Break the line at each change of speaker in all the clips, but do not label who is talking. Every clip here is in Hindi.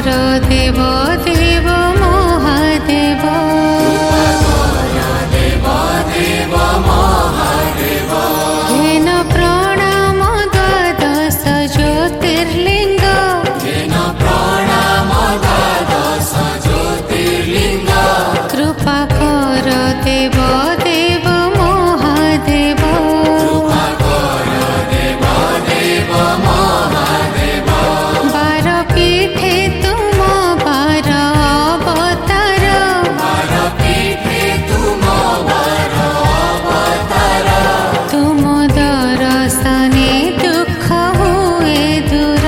देव देव महादेव घेन प्रणाम द्वादश ज्योतिर्लिंग कृपा कर देव देव महादेव बार पीठे तुम बार अवतार तुम दर्शने दुख हुए दूर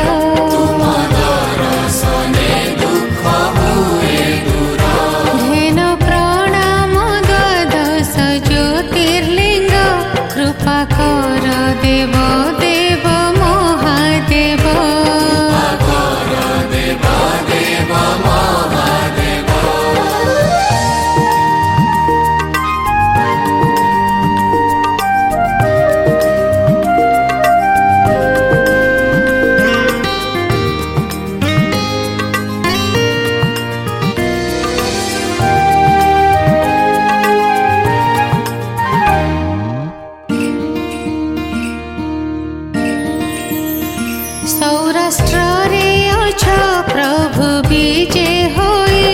घेन प्रणाम द्वादश ज्योतिर्लिंग कृपा कर देव देव महादेव सौराष्ट्र रे अछ प्रभु विजय होई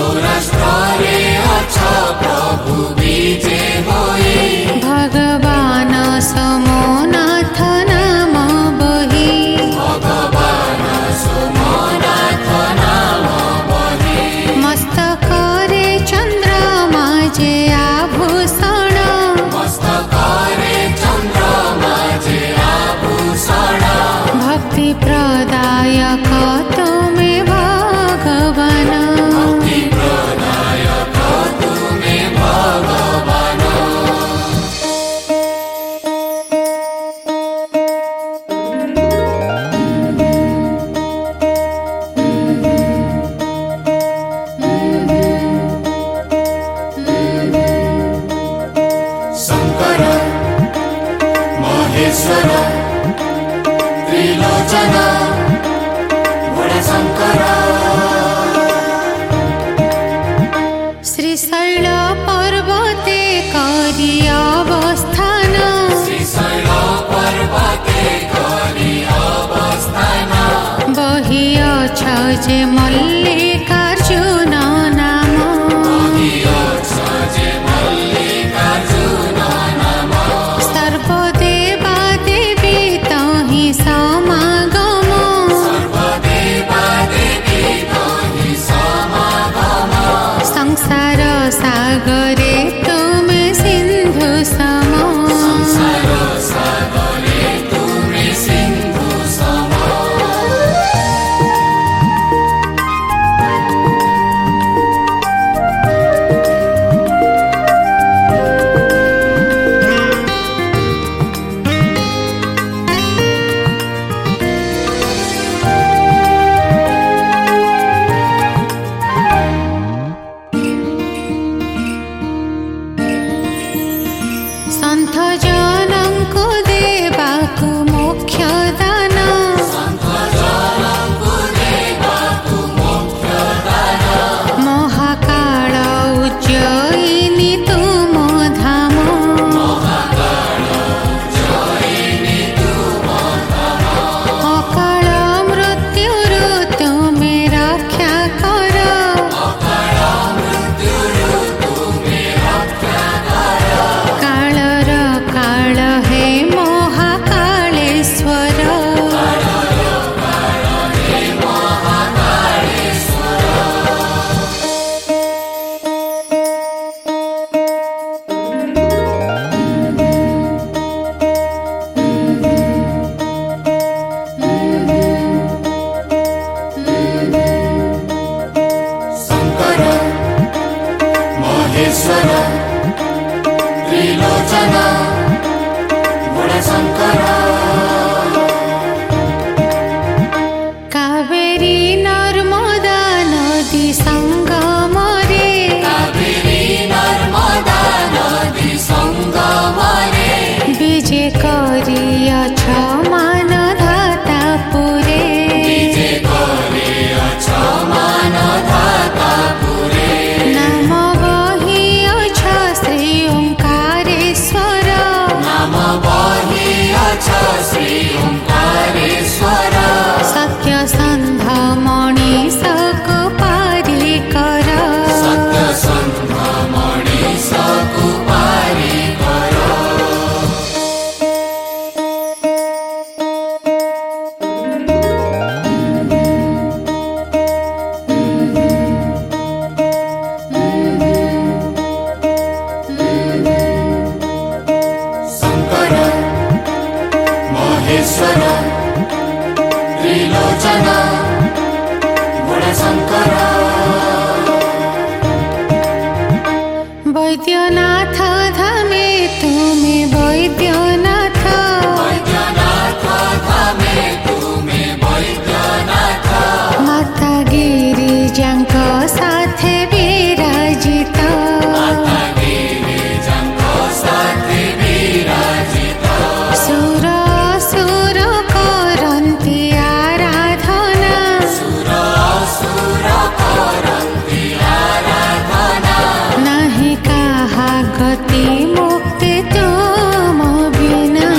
भगवान सोमनाथ नाम बही मस्तक रे चंद्रमा जे आभूषण भक्ति प्रदायक तुमे भगवान
शंकर महेश्वर त्रिलोचन शंकर
श्रीशैल पर्वते करी अवस्थान बही अछ जे मल्लिकार्जुन नाम सर्वदेवा देवी तहि समागम संसार सागरे तुमे सिंधु सम संत जनंकु देवाकु मोक्ष दान महाकाल उज्जयिनी तुम धाम अकाल मृत्युरु तुमे रक्षा कर कालर काल हे महाकालेश्वर
शंकर महेश्वर त्रिलोचन शंकर
कावेरी नर्मदा नदी संगम रे विजय करियछ मान धाता पुरे
विजय करे अछ महेश्वर त्रिलोचन गुणशंकर
वैद्यनाथ धामे तुमे वैद्यनाथ
धामे तुमे वैद्यनाथ
माता गिरिजांक साथे विराजित सुर सुर करन्ति आराधना नहीं कहा गति मुक्ति तुम बिना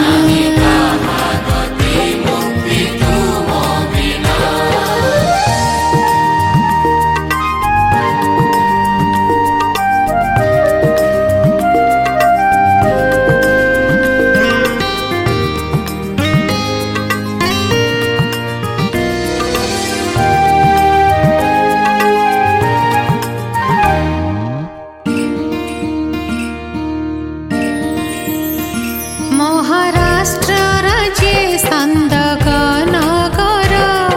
महाराष्ट्र राज्ये संदकनगर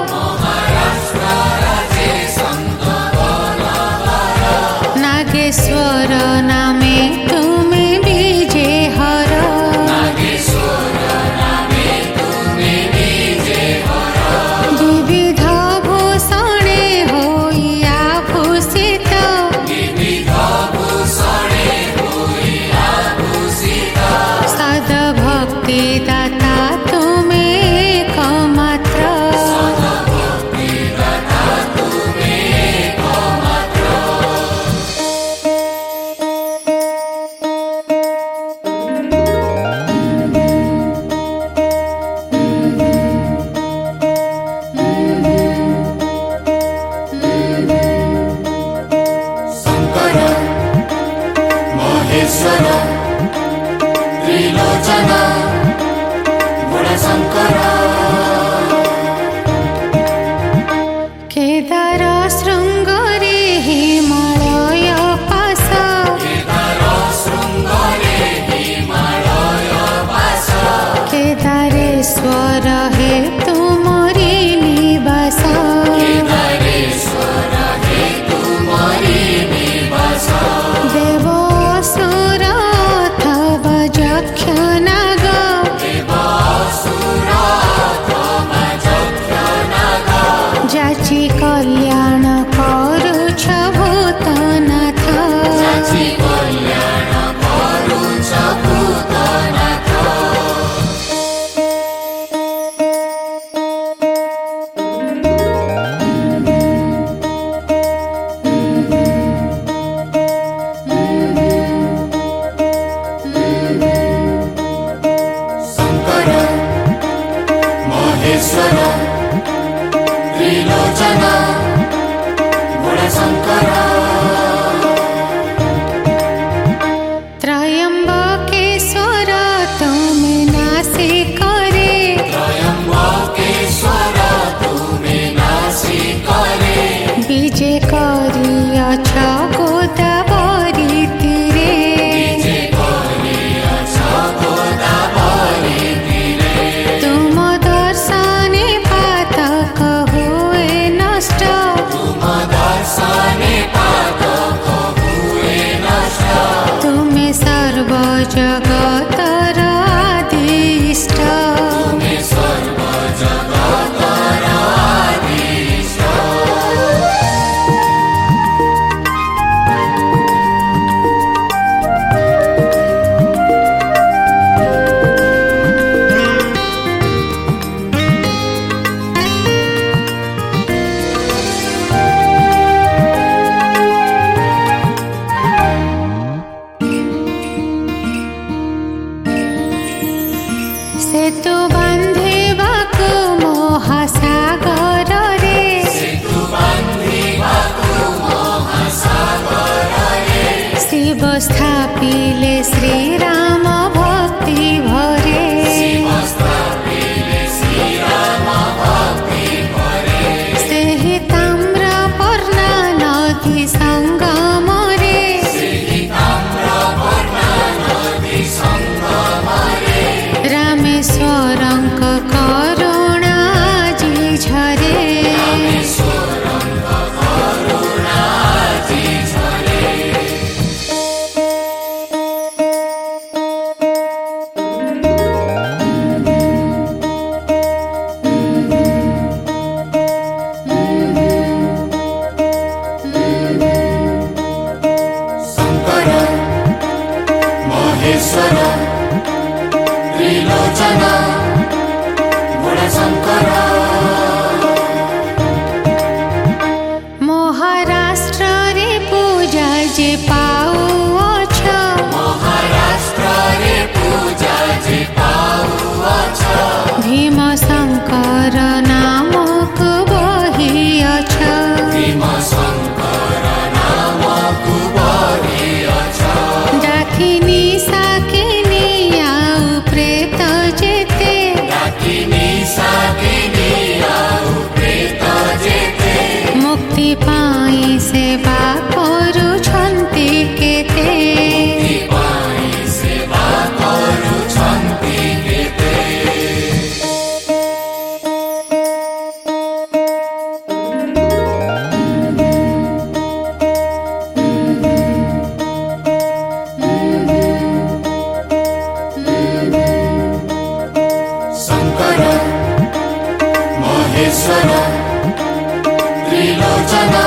नागेश्वर नामे तुमे विजेहर विविध भूषणे होई आभूषित सद्भक्ति दाता तुमे एकमात्र
शंकर महेश्वर त्रिलोचन गुणशंकर
केदार शृंगरे हिमालय पास केदारेश्वर हे तुमरी निवास देव असुर अथवा यक्ष नाग जाची कल्याण करुछ भूतनाथ
शंकर महेश्वर त्रिलोचन गुणशंकर
त्रयंबकेश्वर तुमे नासी करे
त्रयंबकेश्वर तुमे नासी करे
विजय करियछ गोदावरी तीरे तुम दर्शने पातक हुए नष्ट तुमे सर्व जगतर आदिष्ट सेतु बांधिबाकु महासागर रे शिव स्थापिले श्रीराम भक्ति भरे सेहि ताम्रपर्णा नदी संगम रे रामेश्वर ଈଶ୍ୱରଙ୍କ କରୁଣା ଆଜି ଝରେ।
ଈଶ୍ୱରଙ୍କ କରୁଣା ଆଜି ଝରେ। ଶଙ୍କର ମହେଶ୍ୱର ତ୍ରିଲୋଚନ ଗୁଣଶଙ୍କର।
ମହାରାଷ୍ଟ୍ରରେ ପୂଜା ଯେ ପାଉଅଛ,
ମହାରାଷ୍ଟ୍ରରେ ପୂଜା ଯେ ପାଉଅଛ।
ଭୀମ ଶଙ୍କର ନାମକୁ ବହିଅଛ।
ଭୀମ ଶଙ୍କର ନାମକୁ ବହିଅଛ।
ଡାକିନି ସାକିନି ଆଉ ପ୍ରେତ ଯେତେ,
ଡାକିନି ସାକିନି ଆଉ ପ୍ରେତ ଯେତେ।
ମୁକ୍ତି ପାଇଁ ସେବା କରୁଛନ୍ତି କେତେ।
ମୁକ୍ତି ପାଇଁ ସେବା କରୁଛନ୍ତି କେତେ। ଶଙ୍କର ମହେଶ୍ୱର ତ୍ରିଲୋଚନ